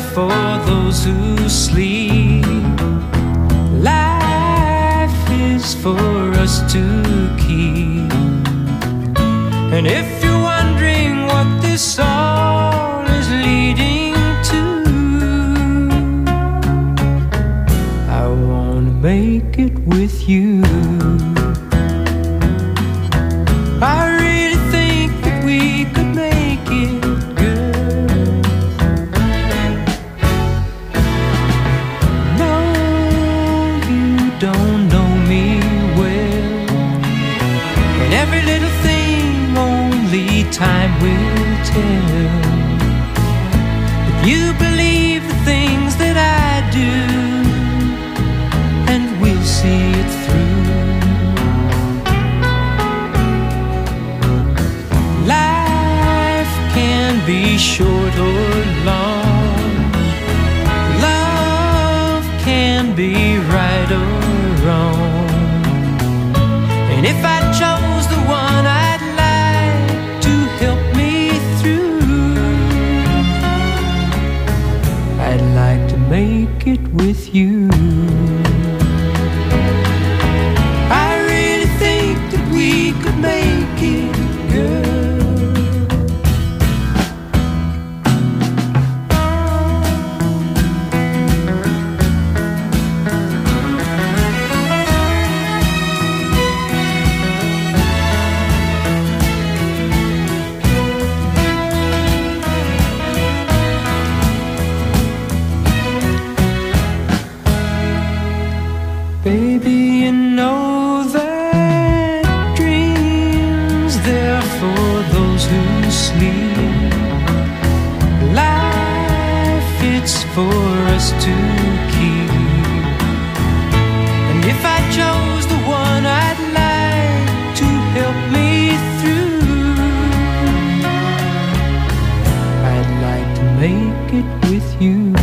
for those who sleep. Life is for us to keep. And if you're wondering what this all is leading to, I wanna make it with you. I really think that we could make it good. No, you don't know me well, and every little thing only time will tell. If you believe the things that I do, and we'll see it through. Be short or long, love can be right or wrong. And if I chose the one I'd like to help me through, I'd like to make it with you. I really think that we could make it good. Baby, you know that dreams, they're for those who sleep. Life, it's for us to keep. And if I chose the one I'd like to help me through, I'd like to make it with you.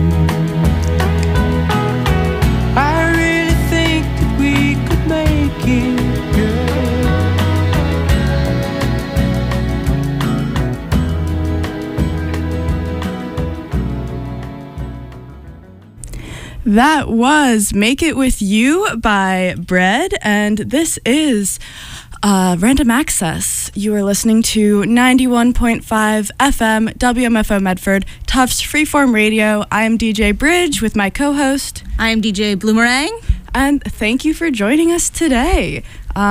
That was Make It With You by Bread, and this is Random Access. You are listening to 91.5 FM, WMFO Medford, Tufts Freeform Radio. I am DJ Bridge with my co-host. I am DJ Bloomerang. And thank you for joining us today.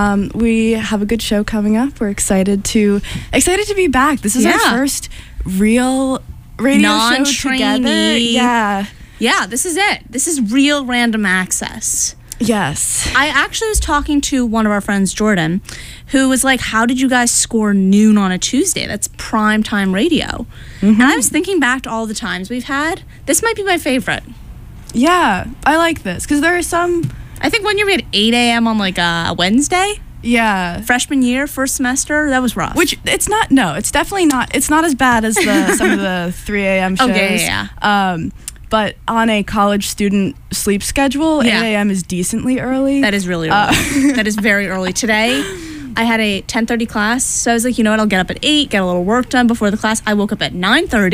We have a good show coming up. We're excited to be back. This is our first real radio show together. Yeah, this is it. This is real Random Access. Yes. I actually was talking to one of our friends, Jordan, who was like, how did you guys score noon on a Tuesday? That's prime time radio. Mm-hmm. And I was thinking back to all the times we've had. This might be my favorite. Yeah, I like this because there are some... I think when you were at 8 a.m. on like a Wednesday. Yeah. Freshman year, first semester, that was rough. Which, it's definitely not, it's not as bad as some of the 3 a.m. shows. Yeah. But on a college student sleep schedule, 8 a.m. is decently early. That is really early. That is very early. Today, I had a 10:30 class, so I was like, you know what, I'll get up at 8, get a little work done before the class. I woke up at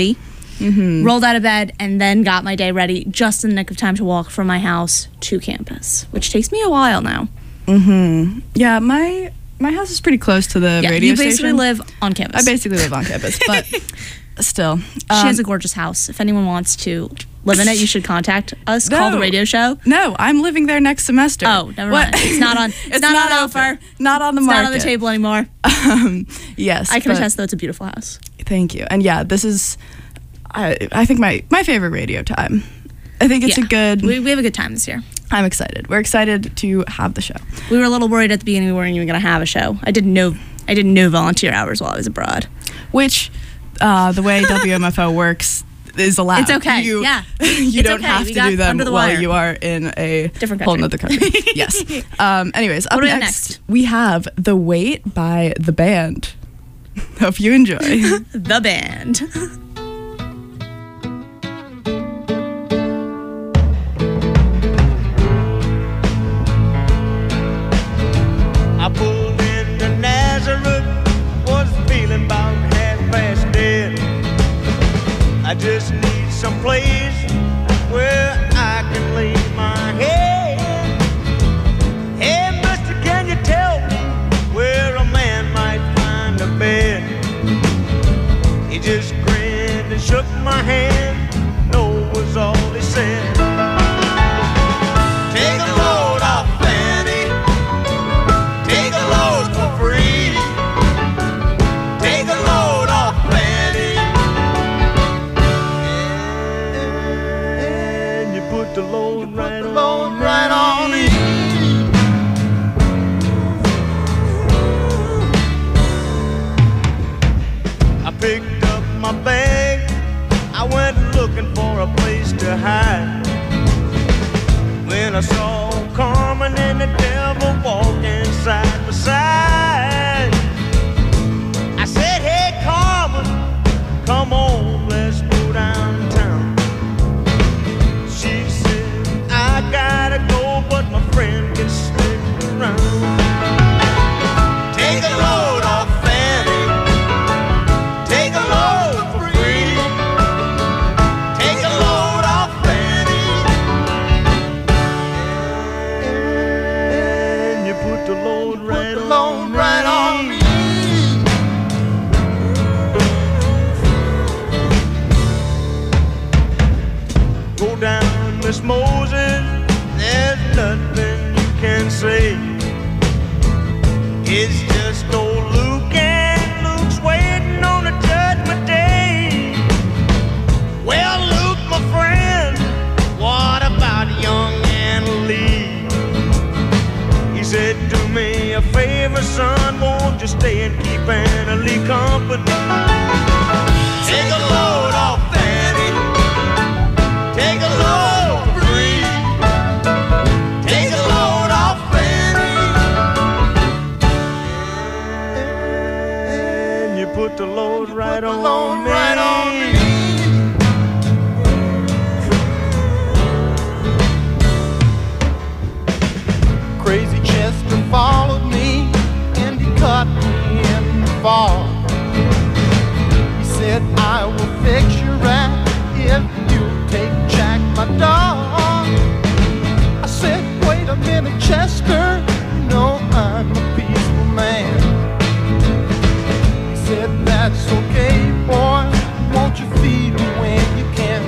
9:30, rolled out of bed, and then got my day ready just in the nick of time to walk from my house to campus, which takes me a while now. Mm-hmm. Yeah, my house is pretty close to the radio station. You basically live on campus. I basically live on campus, but still. She has a gorgeous house. If anyone wants to live in it, you should contact us. Call the radio show. No, I'm living there next semester. Oh, never mind. It's not on. It's not on offer. Not on the market. It's not on the table anymore. Yes, I can attest though. It's a beautiful house. Thank you. And yeah, this is, I think my favorite radio time. I think it's a good. We have a good time this year. I'm excited. We're excited to have the show. We were a little worried at the beginning we weren't even going to have a show. I didn't know volunteer hours while I was abroad. Which, the way WMFO works is allowed. It's okay. You don't have to do them while you are in a whole other country. Yes. Anyways, up next, we have The Wait by The Band. Hope you enjoy. The Band. I pulled into Nazareth, was feeling about half past dead. I just need someplace where I can lay my head. Hey, mister, can you tell me where a man might find a bed? He just grinned and shook my hand. No was all he said. Take a load off Fanny. Take a load for free. Take a load off Fanny. And you put the load right on me. I picked up my bag. I went looking for a place to hide. When I saw Carmen and the devil walking side by side, I said, hey Carmen, come on, let's go downtown. She said, I gotta go, but my friend can stick around. Take a load off Fanny. Take a load for free. Take a load off Fanny. And you put the load right on me. Go down, Miss Moses, there's nothing you can say. It's just old Luke, and Luke's waiting on the judgment day. Well, Luke, my friend, what about young Anna Lee? He said, do me a favor, son, won't you stay and keep Anna Lee company? Take a load off Fanny. Take a load for free. Take a load off Fanny. And you put the load right on me. Crazy Chester followed me and he cut me in the fall. He said, I will fix your rat if you take Jack, my dog. I said, wait a minute, Chester, you know I'm a peaceful man. He said, that's okay, boy, won't you feed me when you can?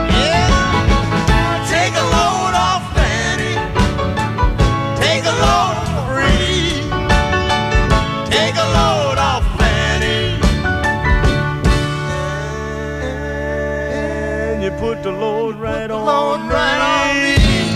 Yeah, take a load off Fanny. Take a load for free. Take a load off Fanny. And you put the load right on me.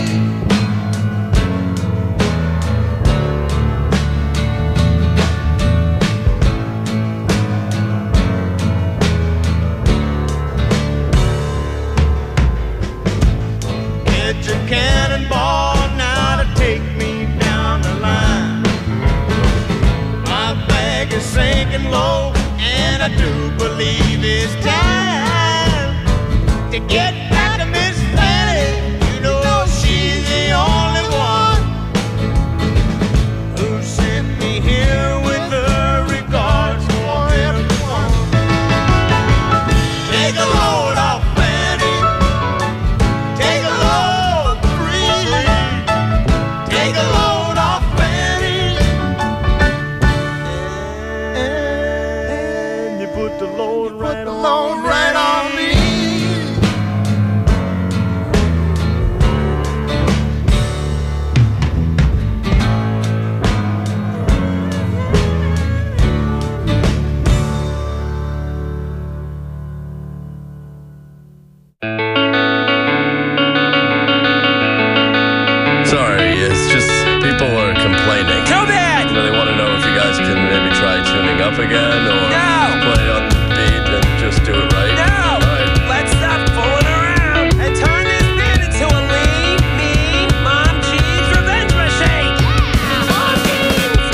Get your cannonball now to take me down the line. My bag is sinking low, and I do believe it's time to get back to Miss Fanny. You know she's the only one who sent me here with her regards for everyone. Take a load off Fanny. Take a load free. Take a load off Fanny. And you put the load right on me. Sorry, it's just people are complaining. Too bad! You know, they want to know if you guys can maybe try tuning up again or No! play on the beat and just do it right. No! All right. Let's stop fooling around and turn this band into a lean, mean, Mom Jeans revenge machine! Mom Jeans!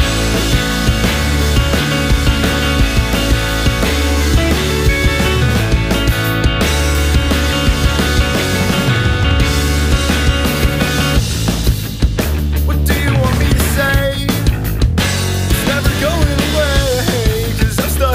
What do you want me to say? It's never going away, 'cause I'm stuck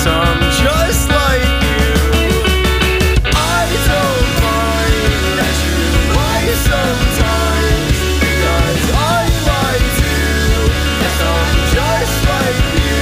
I'm just like you. I don't mind that you lie sometimes, because I lie too. Yes, I'm just like you.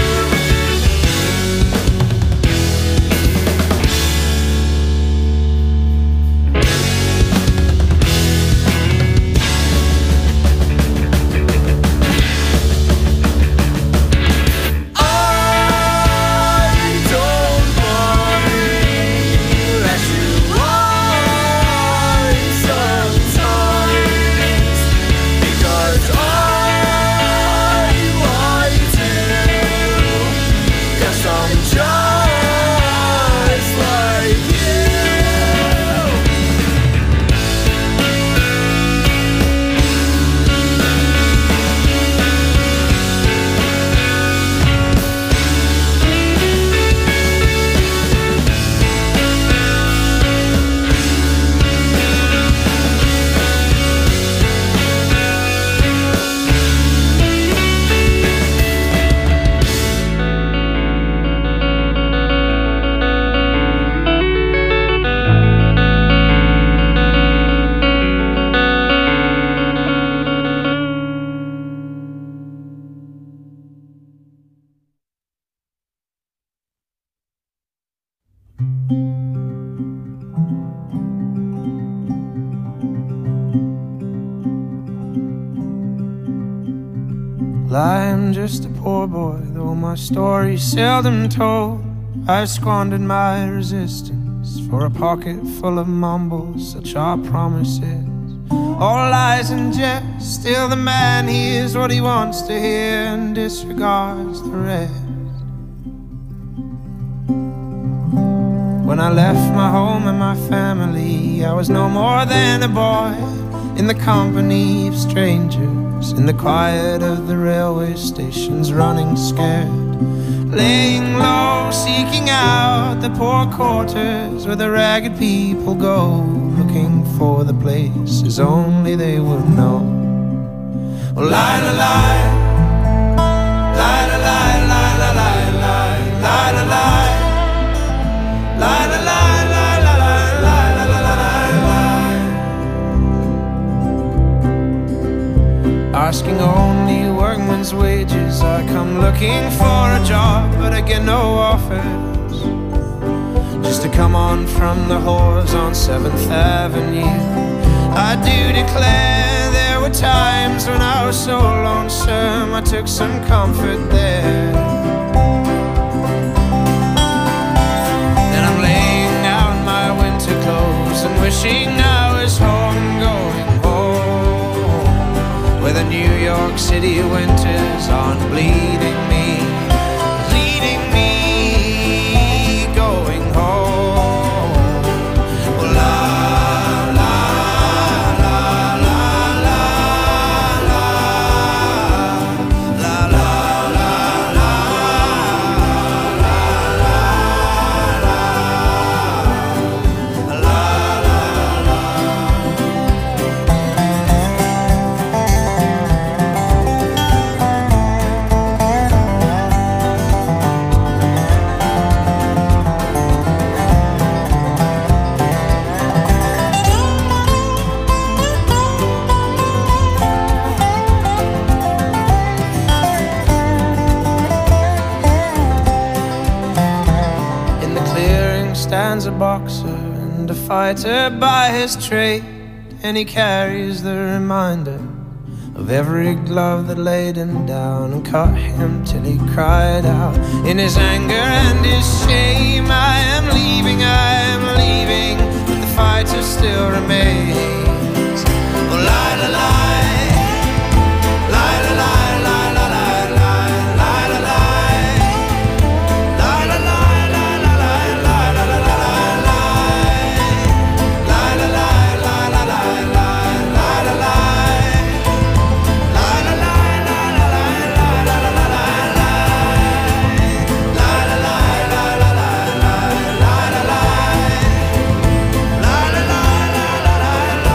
I'm just a poor boy, though my story's seldom told. I've squandered my resistance for a pocket full of mumbles, such are promises. All lies and jest, still the man hears what he wants to hear and disregards the rest. When I left my home and my family, I was no more than a boy in the company of strangers, in the quiet of the railway stations, running scared, laying low, seeking out the poor quarters where the ragged people go, looking for the places only they would know. Oh, lie, lie, lie, lie, lie, lie, lie, lie, lie, lie, lie, lie. La la la la la la la la la la la. Asking only workman's wages, I come looking for a job, but I get no offers. Just to come on from the whores on 7th Avenue. I do declare there were times when I was so lonesome, I took some comfort there. Clothes and wishing I was home, going home, where the New York City winters aren't bleeding me, going home. Well, la la la la la la la la la la. Stands a boxer and a fighter by his trade, and he carries the reminder of every glove that laid him down and cut him till he cried out in his anger and his shame, I am leaving, but the fighter still remains. Oh, lie, lie, lie, lie, lie, lie. La la la la la la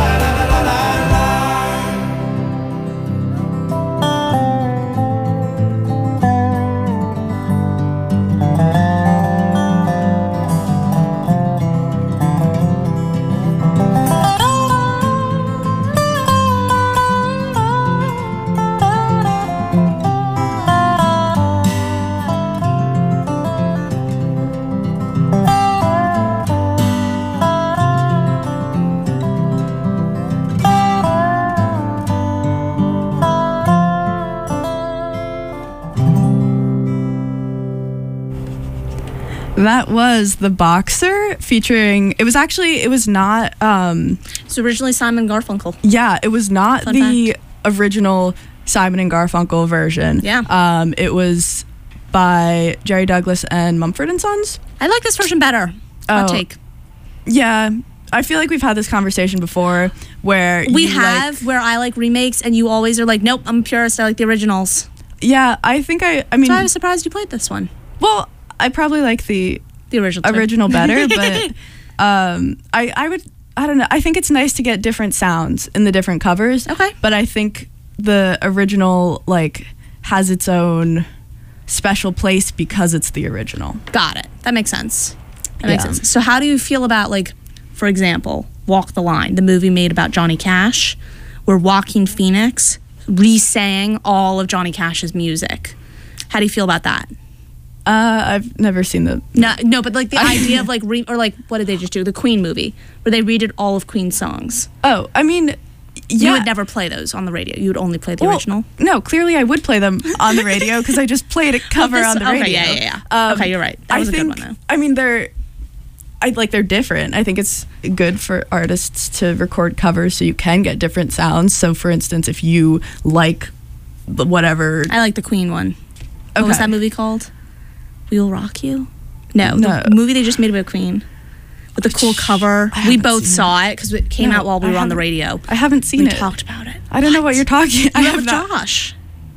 That was The Boxer featuring, it was not, It's originally Simon Garfunkel. yeah, it was not Fun the original Simon and Garfunkel version. Yeah. It was by Jerry Douglas and Mumford and Sons. I like this version better. Hot Oh. take. Yeah, I feel like we've had this conversation before where We you have, where I like remakes and you always are like, nope, I'm a purist, I like the originals. Yeah, I think I mean, So I was surprised you played this one. well, I probably like the The original. too. original better, but I don't know. I think it's nice to get different sounds in the different covers. Okay. But I think the original like has its own special place because it's the original. Got it. That makes sense. That makes Yeah. sense. So how do you feel about, like, for example, Walk the Line, the movie made about Johnny Cash, where Joaquin Phoenix re-sang all of Johnny Cash's music? How do you feel about that? I've never seen the. No, but like the idea of like or like what did they just do? The Queen movie where they redid all of Queen's songs. Oh, I mean, You yeah. would never play those on the radio. You would only play the Well, original. No, clearly I would play them on the radio because I just played a cover on the radio. Okay, yeah. Okay, you're right. That was a good one though. I mean, they're different. I think it's good for artists to record covers so you can get different sounds. So, for instance, if you like whatever, I like the Queen one. What was Okay. that movie called? We Will Rock You? No, No. the movie they just made about Queen with the cool cover. I We haven't both seen saw it because it came No, out while we I were on the haven't- radio. I haven't seen We it. talked about it. I don't know what you're talking. I You have have not. Josh.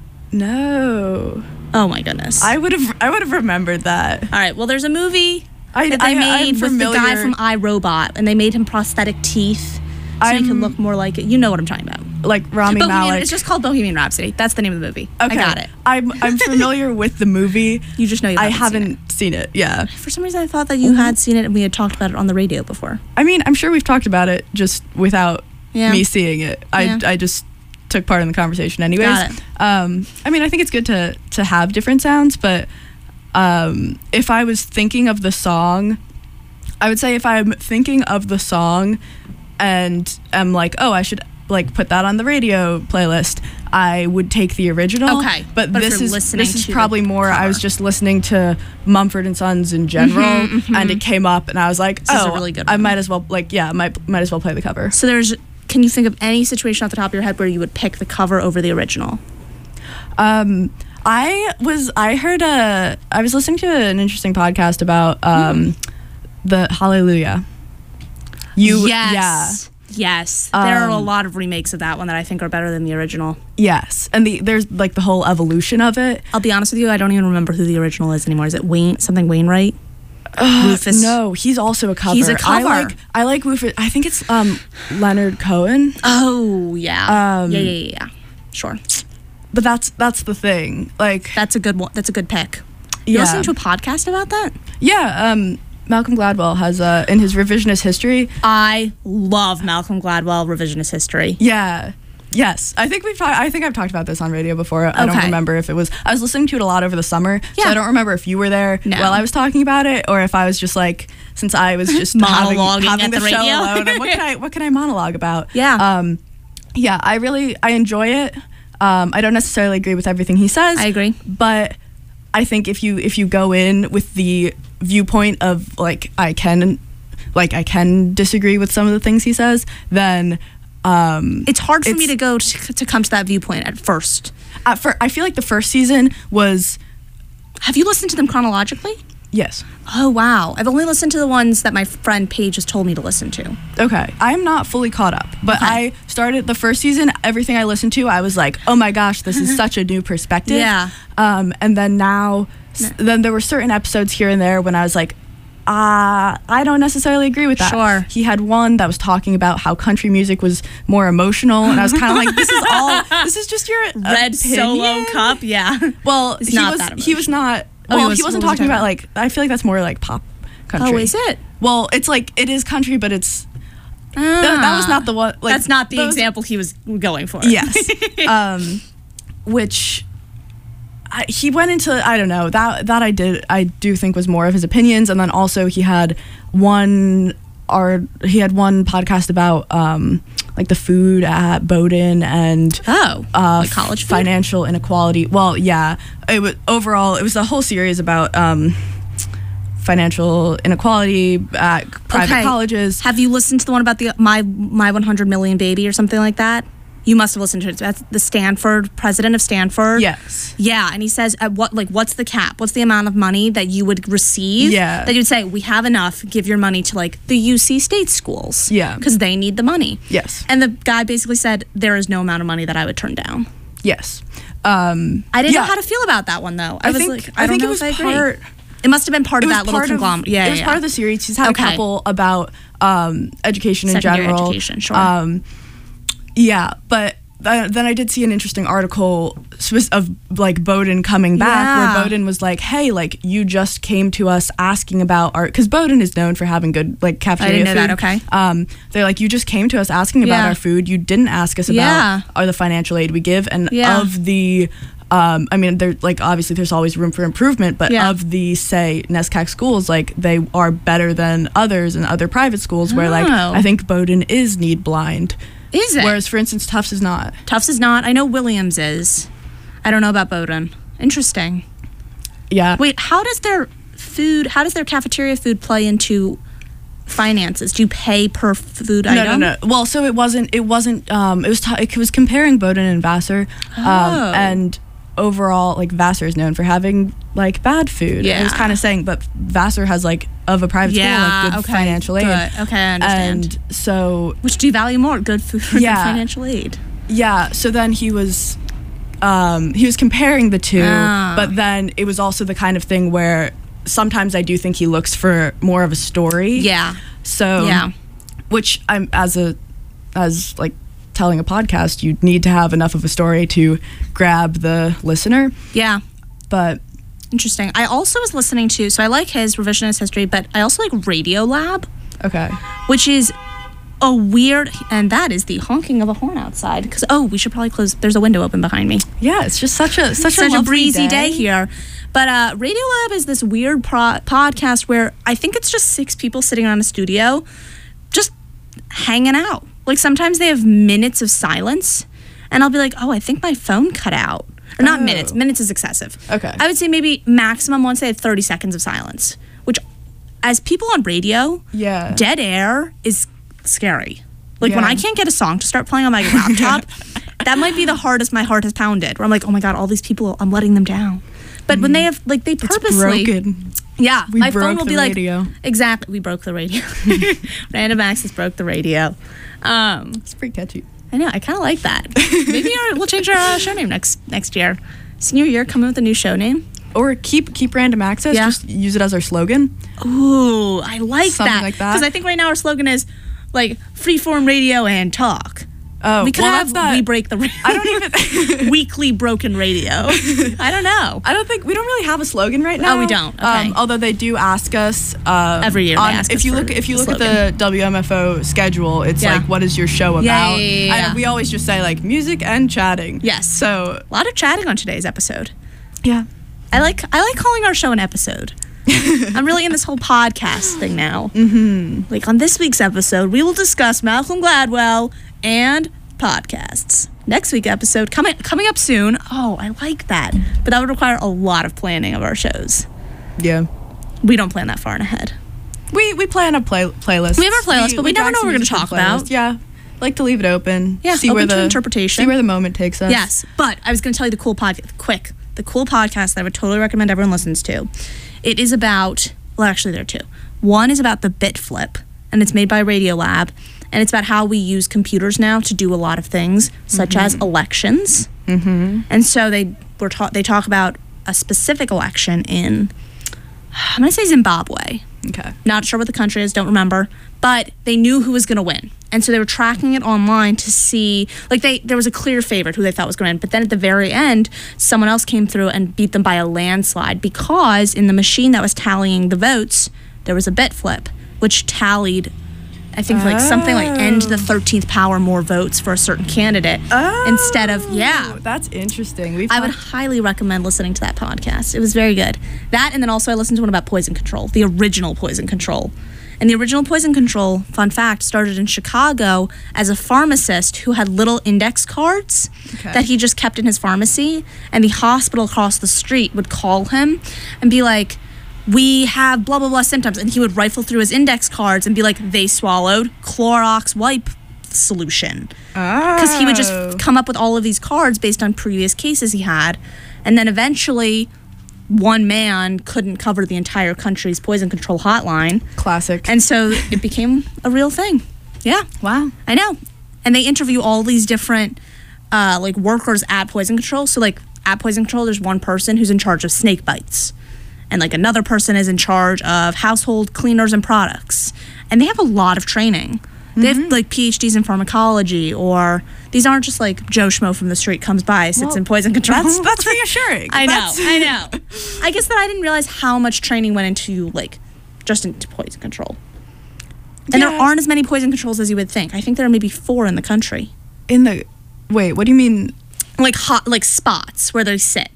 No, Oh my goodness. I would have remembered that. All right. Well, there's a movie I that they I'm made with the guy familiar- from iRobot, and they made him prosthetic teeth so he can look more like it. You know what I'm talking about. like Rami Malek. It's just called Bohemian Rhapsody. That's the name of the movie. I got it. I'm familiar with the movie. You just know you I haven't seen haven't seen it. Yeah. For some reason, I thought that you had seen it and we had talked about it on the radio before. I mean, I'm sure we've talked about it just without Yeah. me seeing it. Yeah. I just took part in the conversation anyways. Got it. I mean, I think it's good to have different sounds, but if I was thinking of the song, I would say if I'm thinking of the song and I'm like, oh, I should like put that on the radio playlist, I would take the original. Okay. But But if this you're is listening to the probably more I was cover. just listening to Mumford and Sons in general and it came up and I was like, This is a oh, really good I one. might as well might as well play the cover. So can you think of any situation off the top of your head where you would pick the cover over the original? I was listening to an interesting podcast about the Hallelujah. Yes. There are a lot of remakes of that one that I think are better than the original. Yes, and there's like the whole evolution of it. I'll be honest with you, I don't even remember who the original is anymore. Is it Wainwright? Rufus? No, he's also a cover. He's a cover. I like Rufus. I think it's Leonard Cohen. Oh, yeah. Um, Yeah. Sure. But that's the thing. Like That's a good one. That's a good pick. You yeah, listening to a podcast about that? yeah. Malcolm Gladwell has in his revisionist history. I love Malcolm Gladwell revisionist history. Yeah. Yes, I think I've talked about this on radio before. I don't Okay. remember if it was. I was listening to it a lot over the summer, so Yeah. I don't remember if you were there No. while I was talking about it, or if I was just like, since I was just Monologuing having at the the show radio. alone. And what can I monologue about? Yeah. Yeah. I enjoy it. I don't necessarily agree with everything he says. I agree. but I think if you go in with the viewpoint of like I can disagree with some of the things he says, then It's hard for me It's- to go to come to that viewpoint at first. I feel like the first season was Have you listened to them chronologically? yes. Oh, wow. I've only listened to the ones that my friend Paige has told me to listen to. Okay, I'm not fully caught up, but Okay. I started the first season. Everything I listened to, I was like, "Oh my gosh, this is such a new perspective." Yeah. And then now, then there were certain episodes here and there when I was like, I don't necessarily agree with that. Sure. He had one that was talking about how country music was more emotional, and I was kind of like, this is just your opinion. cup, yeah. Well, It's he not was that he was not. Oh, Well, he he was- wasn't what was he talking about talking like. I feel like that's more like pop country. Oh, is it? Well, it's like it is country, but it's that was not the one. Like, That's not the those- example he was going for. Yes. Which he went into. I don't know that I do think was more of his opinions, and then also he had one podcast about like the food at Bowdoin and Like college food? financial inequality. Well, yeah, it was overall. It was a whole series about financial inequality at private Okay. colleges. Have you listened to the one about the my 100 million baby or something like that? You must have listened to it. That's the Stanford president of Stanford. Yes. Yeah, and he says, what's the cap? What's the amount of money that you would receive? Yeah. That you'd say, we have enough. Give your money to like the UC state schools. Yeah. Because they need the money. Yes. And the guy basically said, there is no amount of money that I would turn down. Yes. I didn't know Yeah. how to feel about that one though. I was think- like, I I don't think it know was if I agree. part- It must have been part of that little part conglomerate. Yeah, It was part of the series. He's had Okay. a couple about education in Secondary general. education, sure. Yeah, but then I did see an interesting article of like Bowdoin coming back, Yeah. where Bowdoin was like, "Hey, like you just came to us asking about our," because Bowdoin is known for having good like cafeteria didn't know food. that, okay. They're like, "You just came to us asking about Yeah. our food. You didn't ask us about Yeah. the financial aid we give, and Yeah. of the." I mean, there like obviously there's always room for improvement, but Yeah. of the say NESCAC schools, like they are better than others and other private schools where like Oh. I think Bowdoin is need blind, Is it? whereas for instance Tufts is not. Tufts is not. I know Williams is. I don't know about Bowdoin. Interesting. Yeah. Wait, how does their cafeteria food play into finances? Do you pay per food item? No. Well, so it was it was comparing Bowdoin and Vassar, Oh. and overall like Vassar is known for having like bad food. Yeah. It was kind of saying, but Vassar has like of a private school like good financial aid. Good. Okay, I understand. And so Which do you value more, good food or Yeah. good financial aid? yeah, so then he was comparing the two, Ah. but then it was also the kind of thing where sometimes I do think he looks for more of a story. Yeah. So Yeah. which I'm as like telling a podcast, you need to have enough of a story to grab the listener. Yeah. But Interesting. I also was listening to, so I like his revisionist history, but I also like Radiolab, okay, which is a weird, and that is the honking of a horn outside. Because we should probably close. There's a window open behind me. yeah, it's just such a Such a breezy day here. But Radiolab is this weird podcast where I think it's just 6 people sitting around a studio, just hanging out. Like sometimes they have minutes of silence, and I'll be like, "Oh, I think my phone cut out." Or not Oh. minutes. Minutes is excessive. Okay. I would say maybe maximum once they had 30 seconds of silence, which, as people on radio, Yeah. dead air is scary. Like when Yeah. I can't get a song to start playing on my laptop, that might be the hardest my heart has pounded. Where I'm like, oh my god, all these people, I'm letting them down. But when they have, like, they purposely, broken. yeah, We my phone broke will the be radio. like, exactly, we broke the radio. Random Access broke the radio. It's pretty catchy. I know, I kind of like that. Maybe we'll change our show name next year. Senior year, come in with a new show name. Or keep random access. Yeah. Just use it as our slogan. Ooh, I like Something that. like that. Because I think right now our slogan is like freeform radio and talk. Oh, We could well, have that's not. We Break the Radio. I don't even. Weekly broken radio. I don't know. I don't think we don't really have a slogan right now. Oh, we don't? Okay. Although they do ask us Every year they ask if us you for look a at the WMFO schedule, it's Yeah. like what is your show about? Yeah. And we always just say like music and chatting. Yes. So A lot of chatting on today's episode. yeah. I like calling our show an episode. I'm really in this whole podcast thing now. Mm-hmm. Like on this week's episode, we will discuss Malcolm Gladwell and podcasts. Next week's episode coming up soon. Oh, I like that. But that would require a lot of planning of our shows. Yeah. We don't plan that far in ahead. We plan a playlist. We have our playlist, but we never drag know what some we're gonna music to talk the about. playlist. Yeah. Like to leave it open. Yeah, See open where to the interpretation. See where the moment takes us. Yes, but I was going to tell you the cool podcast. The cool podcast that I would totally recommend everyone listens to. It is about, well, actually there are 2. One is about the Bit Flip, and it's made by Radiolab, and it's about how we use computers now to do a lot of things, such as elections. Mm-hmm. And so they talk about a specific election in, I'm going to say Zimbabwe. Okay. Not sure what the country is, don't remember. But they knew who was going to win. And so they were tracking it online to see, like there was a clear favorite who they thought was going to win. But then at the very end, someone else came through and beat them by a landslide because in the machine that was tallying the votes, there was a bit flip, which tallied, I think, like something like end to the 13th power more votes for a certain candidate instead of, That's interesting. I would highly recommend listening to that podcast. It was very good. That, and then also I listened to one about poison control, the original poison control. And the original poison control, fun fact, started in Chicago as a pharmacist who had little index cards that he just kept in his pharmacy. And the hospital across the street would call him and be like, we have blah, blah, blah symptoms. And he would rifle through his index cards and be like, they swallowed Clorox wipe solution. Because he would just come up with all of these cards based on previous cases he had. And then eventually, one man couldn't cover the entire country's poison control hotline. Classic. And so it became a real thing. Yeah. Wow. I know. And they interview all these different like workers at poison control. So like at poison control, there's one person who's in charge of snake bites. And like another person is in charge of household cleaners and products. And they have a lot of training. They have like PhDs in pharmacology, or these aren't just like Joe Schmo from the street comes by, sits in poison control. That's reassuring. I know. I guess that I didn't realize how much training went into like just into poison control. And there aren't as many poison controls as you would think. I think there are maybe 4 in the country. Wait, what do you mean? Like spots where they sit.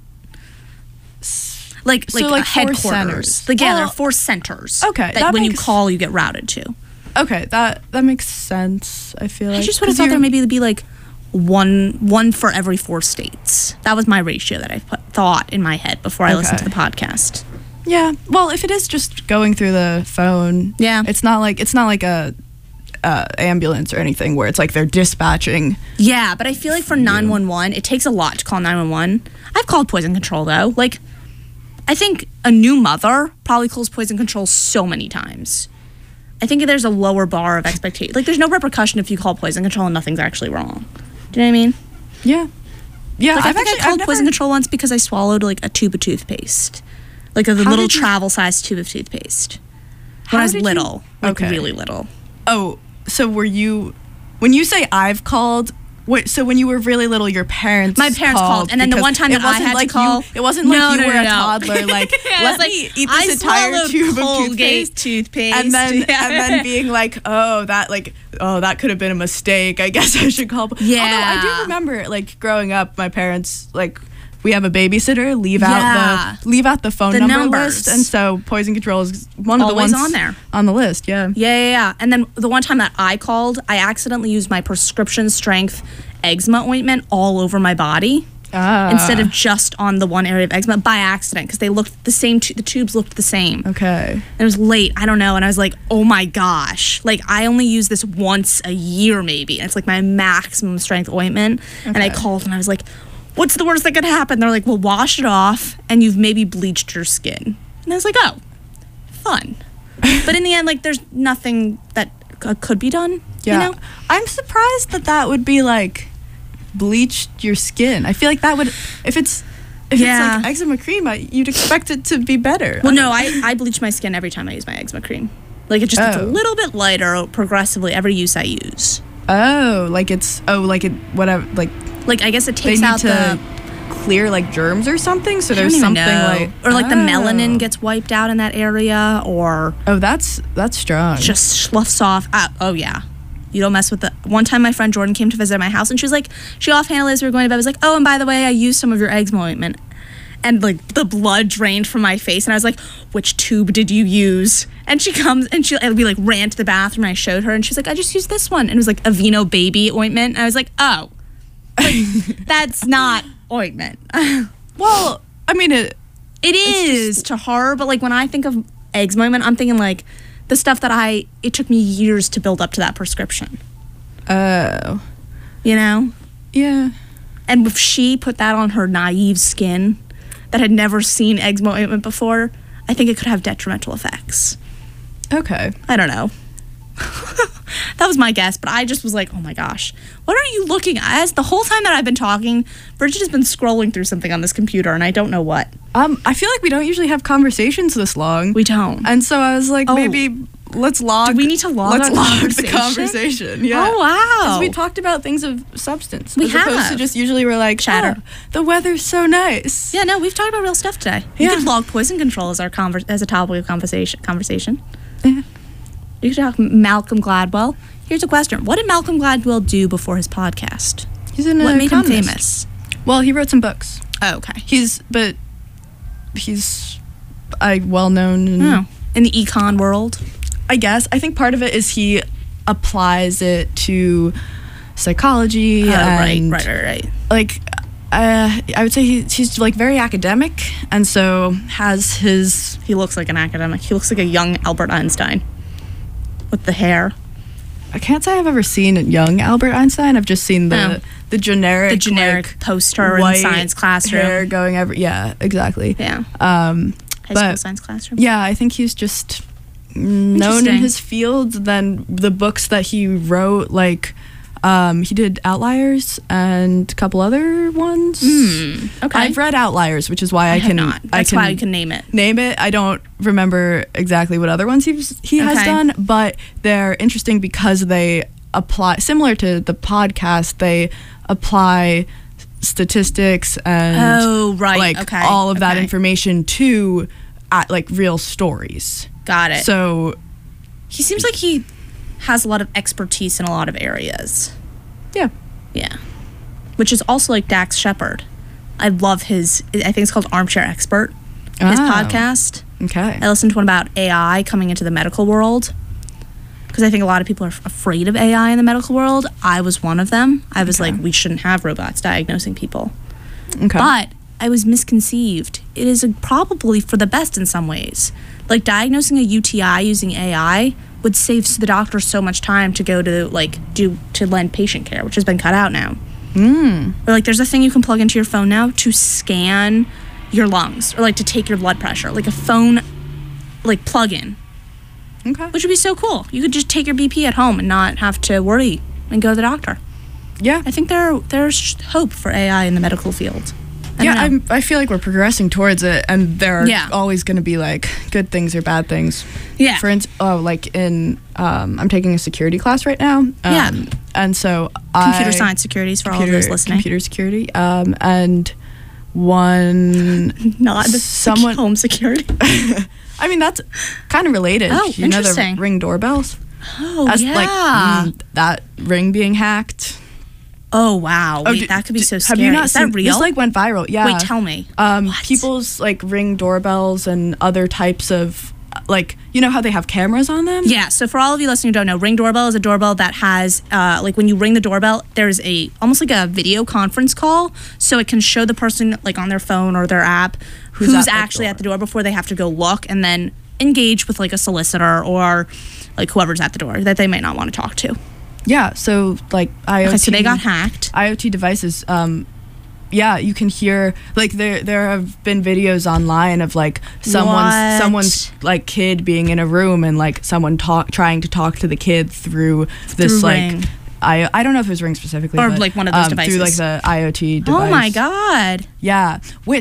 Like So, like, 4 headquarters. centers. Like, yeah, there Well, are 4 centers. okay, That, that when you makes- call, you get routed to. Okay, that makes sense. I feel like I just would have thought there maybe would be like one for every 4 states. That was my ratio that I thought in my head before I listened to the podcast. Yeah. Well, if it is just going through the phone, Yeah. it's not like a ambulance or anything where it's like they're dispatching. Yeah, but I feel like for 911, it takes a lot to call 911. I've called poison control though. Like, I think a new mother probably calls poison control so many times. I think there's a lower bar of expectation. Like, there's no repercussion if you call poison control and nothing's actually wrong. Do you know what I mean? Yeah. Yeah. Like, I called poison control once because I swallowed like a tube of toothpaste, like a little travel-sized tube of toothpaste when I was little, like really little. Oh, so when you say I've called? So when you were really little, your parents My parents called, and then the one time that I had to call, it wasn't like you were a toddler. Like, let me eat this entire tube of toothpaste, and then being like, that could have been a mistake. I guess I should call. Yeah. Although I do remember, like, growing up, my parents, like, we have a babysitter, leave out the phone number list, and so poison control is one of the Always ones on there. on the list. Yeah. And then the one time that I called, I accidentally used my prescription strength eczema ointment all over my body instead of just on the one area of eczema by accident, because they looked the same. The tubes looked the same. Okay. And it was late. I don't know. And I was like, oh my gosh. Like, I only use this once a year maybe. And it's like my maximum strength ointment. And I called and I was like, what's the worst that could happen? They're like, well, wash it off and you've maybe bleached your skin. And I was like, oh, fun. But in the end, like, there's nothing that could be done. Yeah. You know? I'm surprised that would be like bleached your skin. I feel like that would, if it's like eczema cream, you'd expect it to be better. Well, no, I bleach my skin every time I use my eczema cream. Like, it just gets a little bit lighter progressively every use I use. Like, I guess it takes out the clear, like, germs or something. So there's even something know. like, or like the melanin gets wiped out in that area, or that's strong. just sloughs off. Oh yeah, you don't mess with the. One time, my friend Jordan came to visit my house, and she was like, she offhandedly, as we were going to bed, was like, oh, and by the way, I used some of your eczema ointment, and like the blood drained from my face, and I was like, which tube did you use? And she comes and we like ran to the bathroom, and I showed her, and she's like, I just used this one, and it was like Aveeno baby ointment, and I was like, oh. Like, that's not ointment. Well, I mean, it is to her, but like when I think of eczema ointment, I'm thinking like the stuff that it took me years to build up to that prescription. Oh. You know? Yeah. And if she put that on her naive skin that had never seen eczema ointment before, I think it could have detrimental effects. Okay. I don't know. That was my guess, but I just was like, oh my gosh, what are you looking at? As the whole time that I've been talking, Bridget has been scrolling through something on this computer, and I don't know what. I feel like we don't usually have conversations this long. We don't. And so I was like, maybe let's log. Do we need to log Let's our log conversation? the conversation. Yeah. Oh, wow. Because we talked about things of substance. We as opposed have. to just usually we're like, Chatter. oh, the weather's so nice. Yeah, no, we've talked about real stuff today. You Yeah. could log poison control as our as a topic of conversation. Yeah. You could talk Malcolm Gladwell. Here's a question: what did Malcolm Gladwell do before his podcast? He's an What made him economist. famous? Well, he wrote some books. Oh, okay. He's well known. In the econ world. I guess. I think part of it is he applies it to psychology. and Right. like I would say he's like very academic, and so has his. He looks like an academic. He looks like a young Albert Einstein with the hair. I can't say I've ever seen a young Albert Einstein. I've just seen the generic like, poster in white science classroom. Hair going yeah, exactly. Yeah. High school science classroom. Yeah, I think he's just known in his field. Then the books that he wrote, like he did Outliers and a couple other ones. Okay. I've read Outliers, which is why I can not. That's why you can name it. Name it. I don't remember exactly what other ones he has done, but they're interesting because they apply, similar to the podcast, they apply statistics and all of that information to like real stories. Got it. So he seems like he has a lot of expertise in a lot of areas. Yeah. Which is also like Dax Shepard. I love his, I think it's called Armchair Expert, his podcast. Okay. I listened to one about AI coming into the medical world, because I think a lot of people are afraid of AI in the medical world. I was one of them. I was like, we shouldn't have robots diagnosing people. Okay. But I was misconceived. It is probably for the best in some ways. Like diagnosing a UTI using AI would save the doctor so much time to go to to lend patient care, which has been cut out now. Or like there's a thing you can plug into your phone now to scan your lungs, or like to take your blood pressure, like a phone like plug-in. Okay. Which would be so cool. You could just take your BP at home and not have to worry and go to the doctor. Yeah. I think there's hope for AI in the medical field. I feel like we're progressing towards it, and there are always going to be like good things or bad things. Yeah. For instance, like in I'm taking a security class right now. And so computer science securities for all of those listening. Computer security. And one not someone home security. I mean, that's kind of related. Oh, you know interesting. the Ring doorbells. Oh, Like that Ring being hacked. Oh wow! Wait, that could be so scary. Have you not Is seen that real? This like went viral. Yeah. Wait, tell me. People's like Ring doorbells and other types of like, you know how they have cameras on them? Yeah. So for all of you listening who don't know, Ring doorbell is a doorbell that has like when you ring the doorbell, there's almost like a video conference call, so it can show the person like on their phone or their app who's actually at the door before they have to go look, and then engage with like a solicitor or like whoever's at the door that they might not want to talk to. Yeah, so like IoT. Okay, so they got hacked. IoT devices. You can hear like there have been videos online of like someone's like kid being in a room and like someone trying to talk to the kid through this like Ring. I don't know if it was Ring specifically, or but, like one of those devices through like the IoT device. Oh my god! Yeah,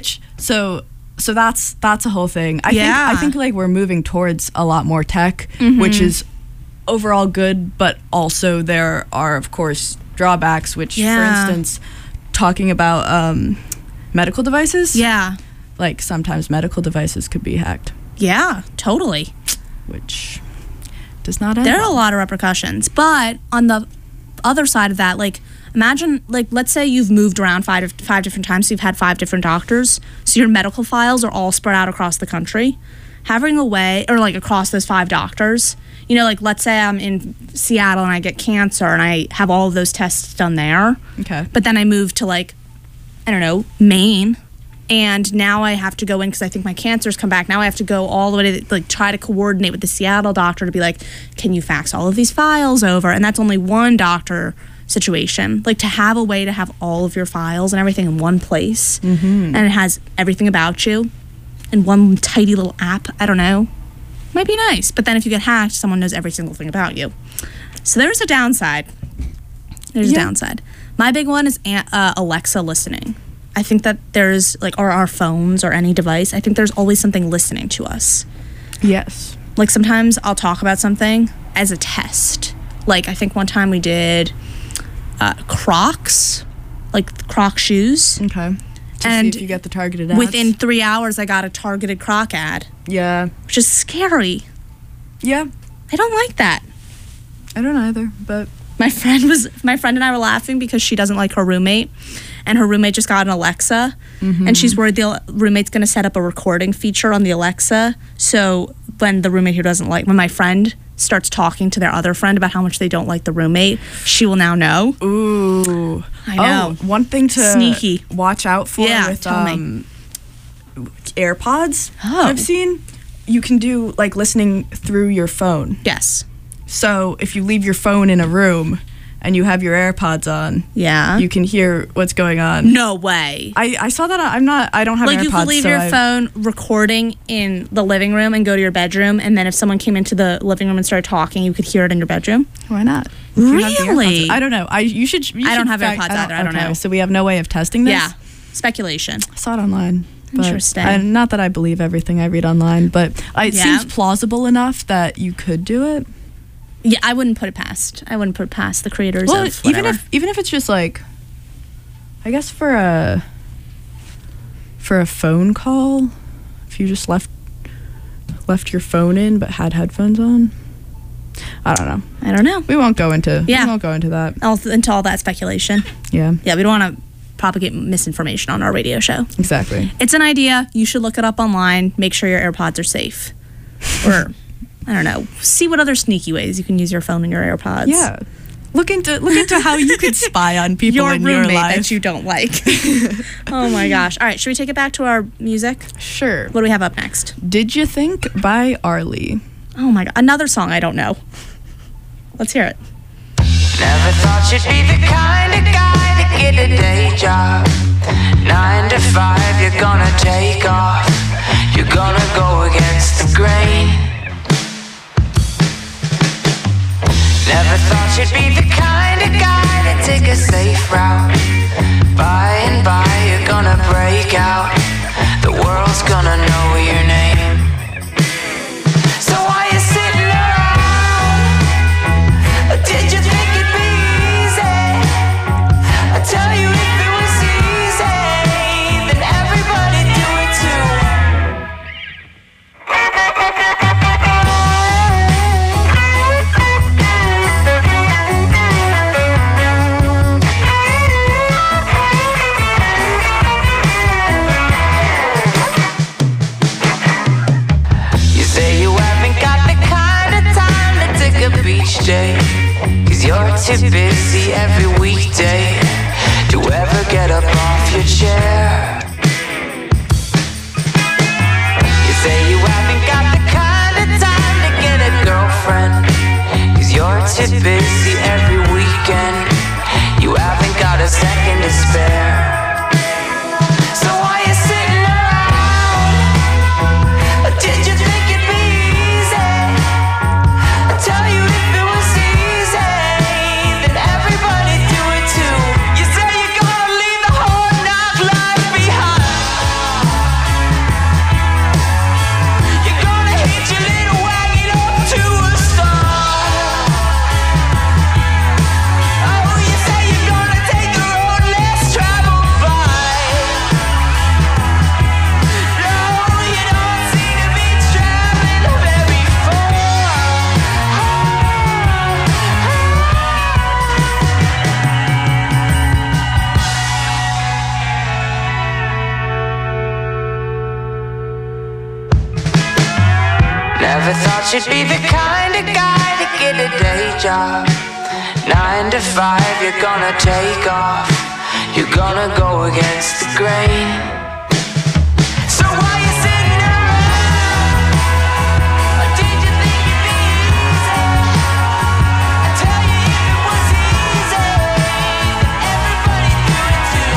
so that's a whole thing. I think like we're moving towards a lot more tech, which is overall good, but also there are of course drawbacks, which for instance talking about medical devices, like sometimes medical devices could be hacked, totally, which does not end there are well. a lot of repercussions. But on the other side of that, like imagine like let's say you've moved around five different times, so you've had 5 different doctors, so your medical files are all spread out across the country. Having a way, or like across those 5 doctors, you know, like let's say I'm in Seattle and I get cancer and I have all of those tests done there. Okay. But then I move to like, I don't know, Maine, and now I have to go in because I think my cancer's come back. Now I have to go all the way to like try to coordinate with the Seattle doctor to be like, can you fax all of these files over? And that's only one doctor situation. Like to have a way to have all of your files and everything in one place, and it has everything about you in one tidy little app, I don't know, might be nice. But then if you get hacked, someone knows every single thing about you. So there's a downside. There's a downside. My big one is Alexa listening. I think that there's like, or our phones or any device, I think there's always something listening to us. Yes. Like sometimes I'll talk about something as a test. Like I think one time we did Crocs, like Croc shoes. Okay. And see if you get the targeted ads. Within 3 hours, I got a targeted Croc ad. Yeah. Which is scary. Yeah. I don't like that. I don't either, but my friend and I were laughing because she doesn't like her roommate, and her roommate just got an Alexa, and she's worried the roommate's going to set up a recording feature on the Alexa. So when the roommate who doesn't like, when my friend starts talking to their other friend about how much they don't like the roommate, she will now know. Ooh. I know. Oh, one thing to Sneaky. watch out for with tell me. AirPods Oh. I've seen. You can do like listening through your phone. Yes. So if you leave your phone in a room and you have your AirPods on, Yeah. you can hear what's going on. No way. I saw that. I don't have Like AirPods. you could leave so your I- phone recording in the living room and go to your bedroom, and then if someone came into the living room and started talking, you could hear it in your bedroom. Why not? If you have the Really? AirPods. I don't know. You should I don't have AirPods either. I don't know. So we have no way of testing this. Yeah. Speculation. I saw it online. But Interesting. not that I believe everything I read online, but it Yeah. seems plausible enough that you could do it. Yeah, I wouldn't put it past the creators Well, of whatever. even if it's just like, I guess for a phone call, if you just left your phone in but had headphones on, I don't know. I don't know. We won't go into Yeah. we won't go into that. Into all that speculation. Yeah, Yeah, we don't want to propagate misinformation on our radio show. exactly. It's an idea. You should look it up online. Make sure your AirPods are safe. Or, I don't know. See what other sneaky ways you can use your phone and your AirPods. Yeah, look into how you could spy on people Your in roommate your life. that you don't like. Oh my gosh. All right, should we take it back to our music? Sure. What do we have up next? Did You Think by Arlie? Oh my god. Another song I don't know. Let's hear it. Never thought you'd be the kind of guy to get a day job. 9 to 5, you're gonna take off. You're gonna go against the grain. Never thought you'd be the kind of guy to take a safe route. By and by, you're gonna break out. The world's gonna know your name. So why you sitting around? Did you think it'd be easy? I tell you, if it was easy, then everybody do it too. You say you haven't got the kind of time to take a beach day, 'cause you're too busy every weekday to ever get up off your chair. You say you haven't got the kind of time to get a girlfriend, 'cause you're too busy every weekend. You haven't got a second to spare. So why you sitting around? Did you think it'd be easy? I tell you, if it was easy, then everybody do it too. You say you're gonna leave the whole nightlife behind. You're gonna hitch your little wagon up to a star. Oh, you say you're gonna take the road less traveled by. No, you don't seem to be traveling very far. Never thought you'd be the kind of guy to get a day job. 9 to 5, you're gonna take off. You're gonna go against the grain. So why you sitting around? Or did you think it'd be easy? I tell you, if it was easy, everybody do it too.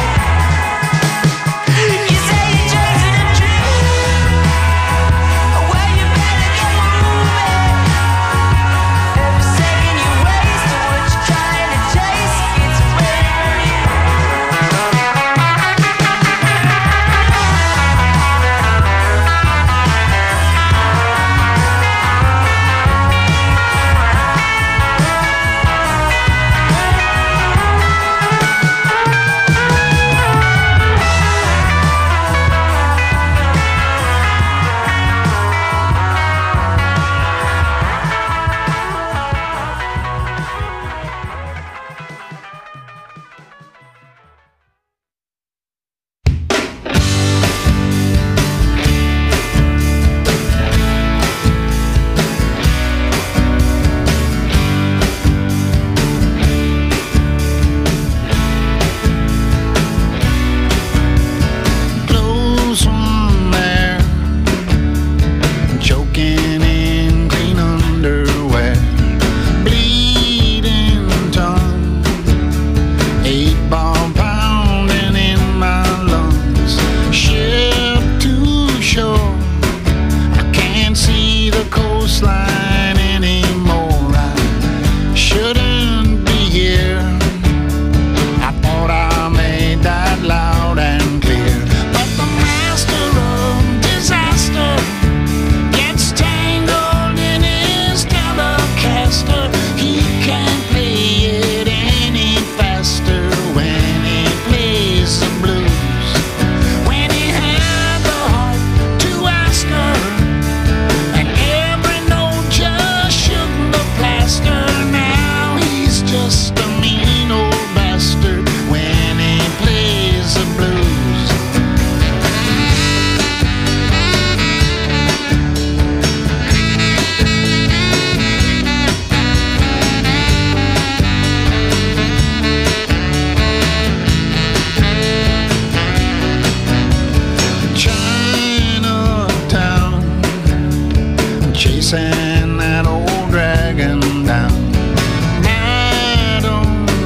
You say you're chasing a dream, well, you better get moving. Every second you waste to what you're trying to chase, it's waiting for you. just a mean old bastard when he plays the blues. Chinatown, chasing that old dragon down. Night on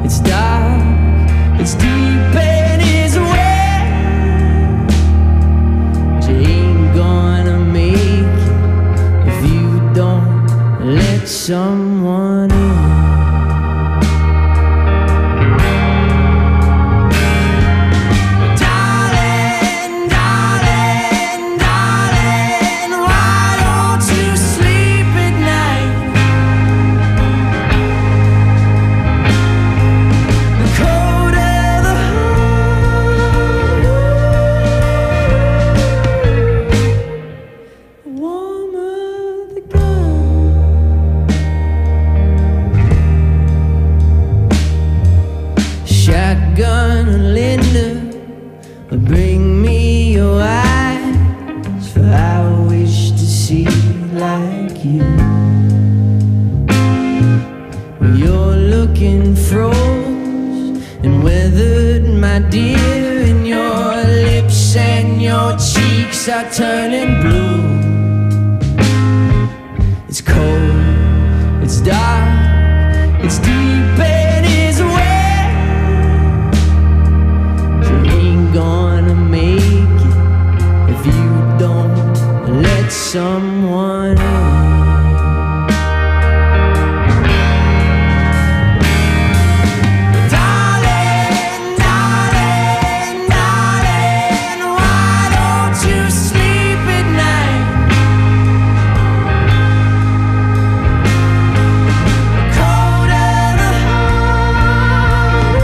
It's dark, it's deep and it's wet. You ain't gonna make it if you don't let someone in. Shotgun and Linda, bring me your eyes, for I wish to see like you. You're looking froze and weathered, my dear, and your lips and your cheeks are turning blue. It's cold, it's dark, it's deep and it's wet. Gonna make it if you don't let someone in. Darling, darling, darling, why don't you sleep at night? Cold of the heart,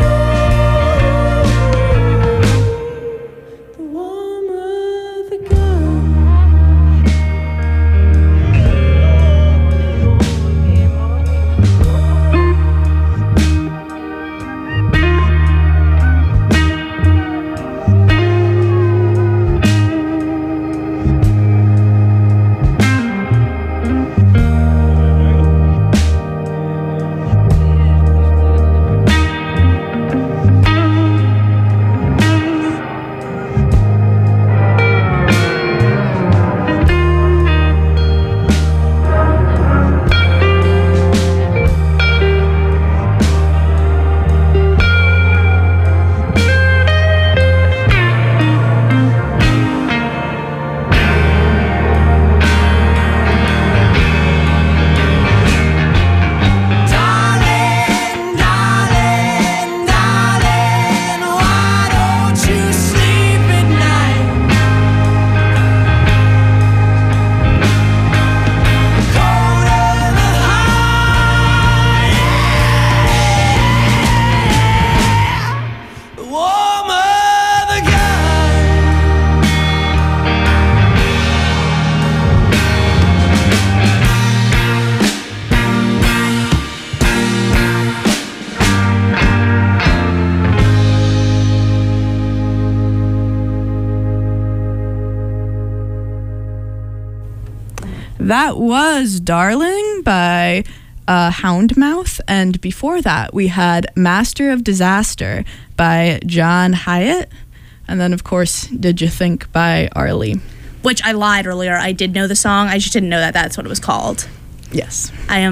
That was Darling by Houndmouth, and before that we had Master of Disaster by John Hyatt, and then of course Did You Think by Arlie. Which I lied earlier. I did know the song. I just didn't know that that's what it was called. Yes. I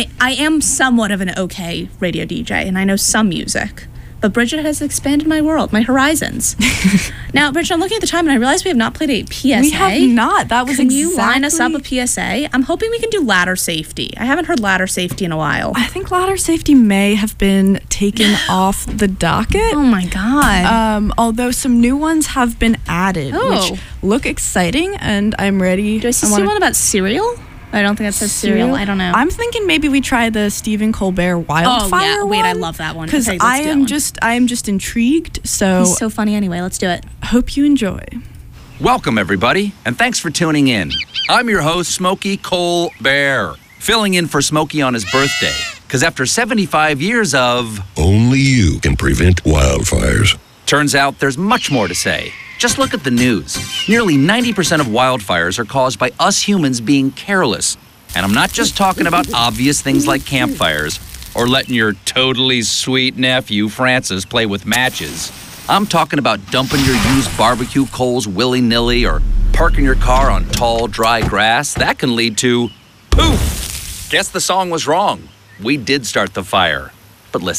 am somewhat of an okay radio DJ, and I know some music. But Bridget has expanded my world, my horizons. Now, Bridget, I'm looking at the time, and I realize we have not played a PSA. We have not. That was Can you line us up a PSA? I'm hoping we can do ladder safety. I haven't heard ladder safety in a while. I think ladder safety may have been taken off the docket. Oh my God. Although some new ones have been added, which look exciting, and I'm ready. Do I see one about cereal? I don't think that says cereal. I don't know. I'm thinking maybe we try the Stephen Colbert Wildfire one. Wait, I love that one. Because okay, I am just intrigued. So he's so funny anyway. Let's do it. Hope you enjoy. Welcome everybody, and thanks for tuning in. I'm your host, Smokey Colbert, filling in for Smokey on his birthday. Because after 75 years of only you can prevent wildfires. Turns out there's much more to say. Just look at the news. Nearly 90% of wildfires are caused by us humans being careless. And I'm not just talking about obvious things like campfires or letting your totally sweet nephew, Francis, play with matches. I'm talking about dumping your used barbecue coals willy-nilly or parking your car on tall, dry grass. That can lead to poof! Guess the song was wrong. We did start the fire. But listen,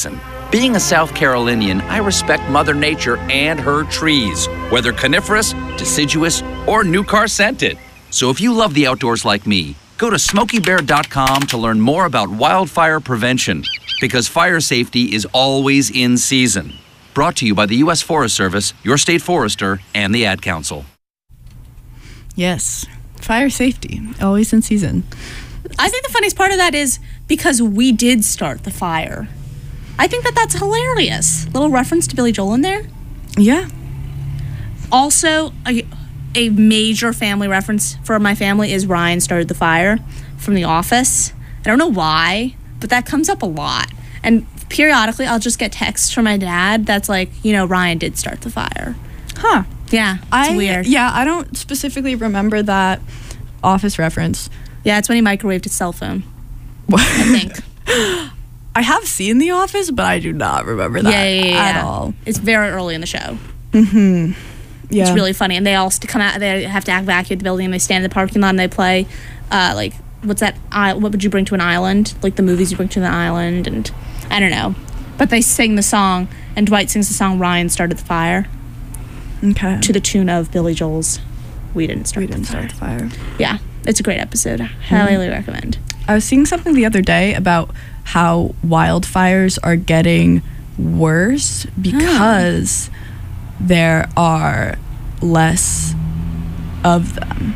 Being a South Carolinian, I respect Mother Nature and her trees, whether coniferous, deciduous, or new car scented. So if you love the outdoors like me, go to SmokeyBear.com to learn more about wildfire prevention, because fire safety is always in season. Brought to you by the U.S. Forest Service, your state forester, and the Ad Council. Yes, fire safety, always in season. I think the funniest part of that is because we did start the fire. I think that's hilarious. Little reference to Billy Joel in there. Yeah. Also, a major family reference for my family is Ryan started the fire from The Office. I don't know why, but that comes up a lot. And periodically, I'll just get texts from my dad that's like, Ryan did start the fire. Huh. Yeah, it's weird. Yeah, I don't specifically remember that Office reference. Yeah, it's when he microwaved his cell phone. I think. I have seen The Office, but I do not remember that at all. It's very early in the show. Mm-hmm. Yeah. It's really funny. And they all come out, they have to evacuate the building, and they stand in the parking lot and they play, what's that? What would you bring to an island? Like the movies you bring to an island, and I don't know. But they sing the song, and Dwight sings the song Ryan Started the Fire. Okay. To the tune of Billy Joel's We Didn't Start the Fire. Yeah. It's a great episode. I highly recommend. I was seeing something the other day about how wildfires are getting worse because there are less of them.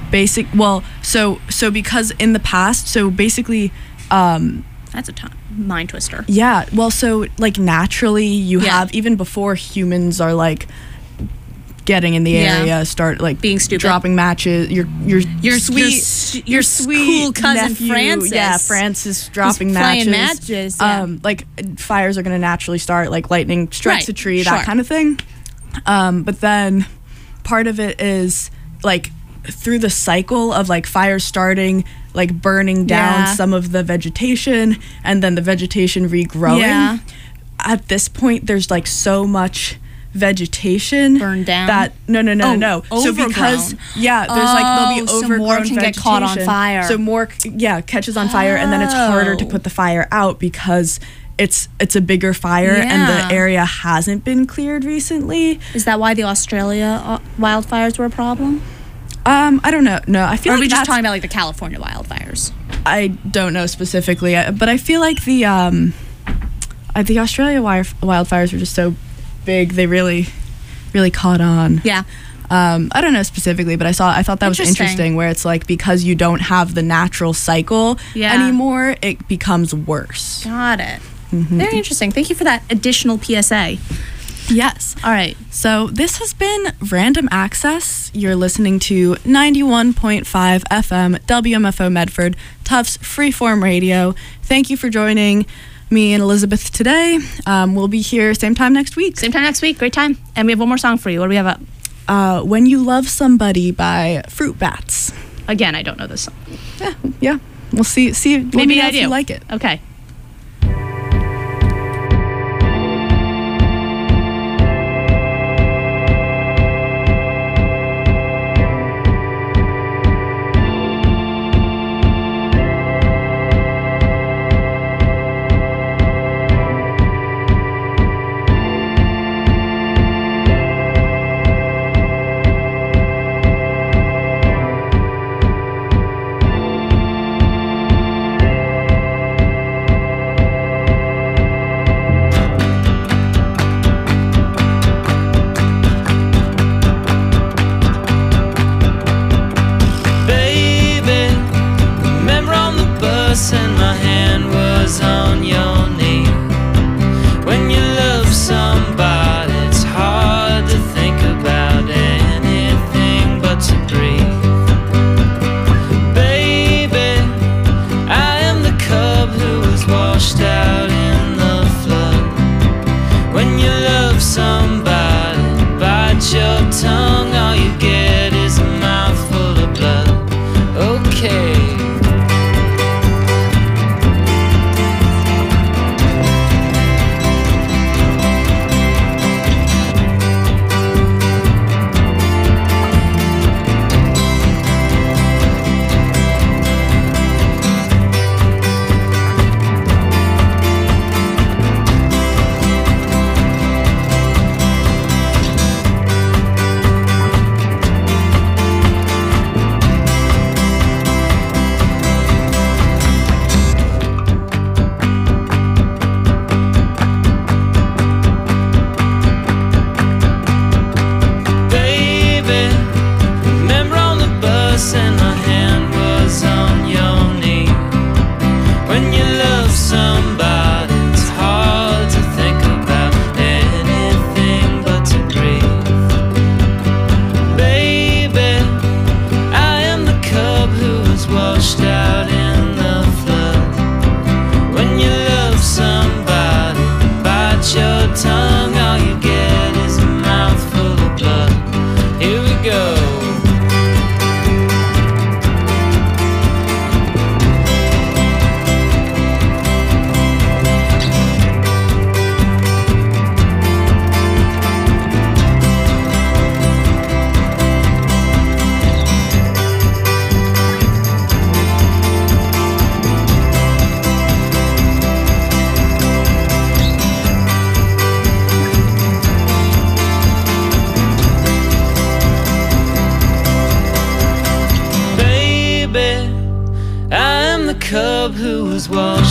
So because in the past, basically that's a mind twister. Yeah, well, so like naturally you have, even before humans are like getting in the area, start like being stupid, dropping matches. Your sweet cool cousin nephew, Francis. Francis dropping matches. Like fires are gonna naturally start, like lightning strikes a tree, that kind of thing. But then part of it is like through the cycle of like fires starting, like burning down some of the vegetation, and then the vegetation regrowing. Yeah. At this point, there's like so much vegetation burned down that no. So because there's like there'll be overgrown more can vegetation, get caught on fire. So more catches on fire, and then it's harder to put the fire out because it's a bigger fire and the area hasn't been cleared recently. Is that why the Australia wildfires were a problem? I don't know. No, I feel or like are we just talking about like the California wildfires? I don't know specifically, but I feel like the Australia wildfires were just so big, they really caught on. Yeah. I don't know specifically, but I thought that was interesting, where it's like because you don't have the natural cycle anymore, it becomes worse. Got it. Mm-hmm. Very interesting. Thank you for that additional PSA. Yes. All right. So this has been Random Access. You're listening to 91.5 FM WMFO Medford, Tufts Freeform Radio. Thank you for joining me and Elizabeth today. We'll be here same time next week. Same time next week. Great time. And we have one more song for you. What do we have up? When You Love Somebody by Fruit Bats. Again, I don't know this song. Yeah. We'll see. Maybe I do. If you like it. Okay. knows what